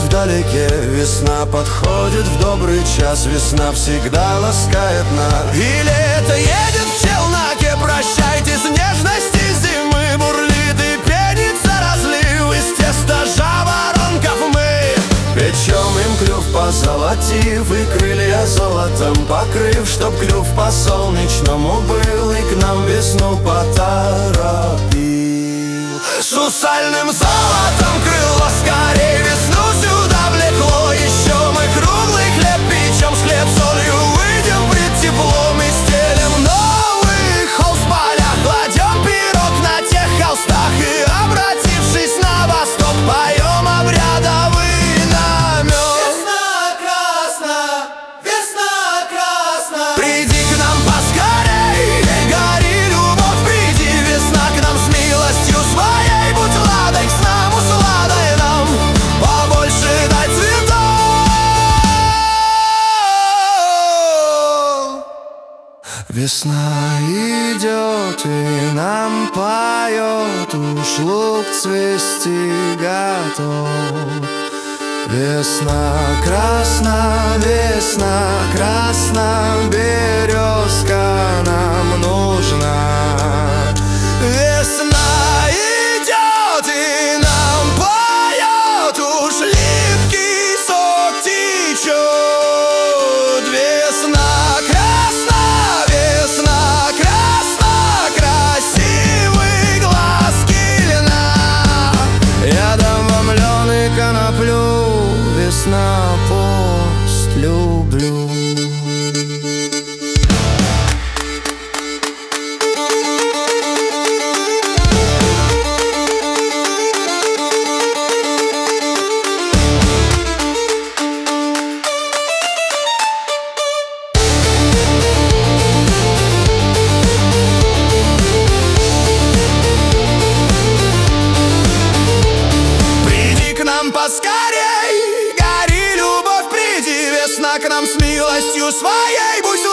вдалеке. Весна подходит в добрый час, весна всегда ласкает нас. И лето едет в челноке, прощайте с нежности зимы. Бурлит и пенится разлив, из теста жаворонков мы печем им клюв, позолотив, и крылья золотом покрыв, чтоб клюв по-солнечному был и к нам весну поторопил. Сусальным золотом крыло, скорей весну сюда влекло. Еще мы круглый хлеб печем, с хлеб солью выйдем пред теплом. И стелем новый холст в полях, кладем пирог на тех холстах. И, обратившись на восток, поем обрядовый намек. Весна красна, весна красна. Приди к нам поскорей, гори любовь, приди. Весна к нам с милостью своей, будь ладой к снам, усладой нам побольше дай цветов. Весна идет и нам поет, уж лук цвести готов. Весна красна, березка нам нужна. Весна идет и нам поет, уж липкий сок течет. Весна красна, красивый глазки льна. Я дам вам лен и коноплю, весна пост люблю. Поскорей, гори любовь, приди. Весна к нам с милостью своей, будь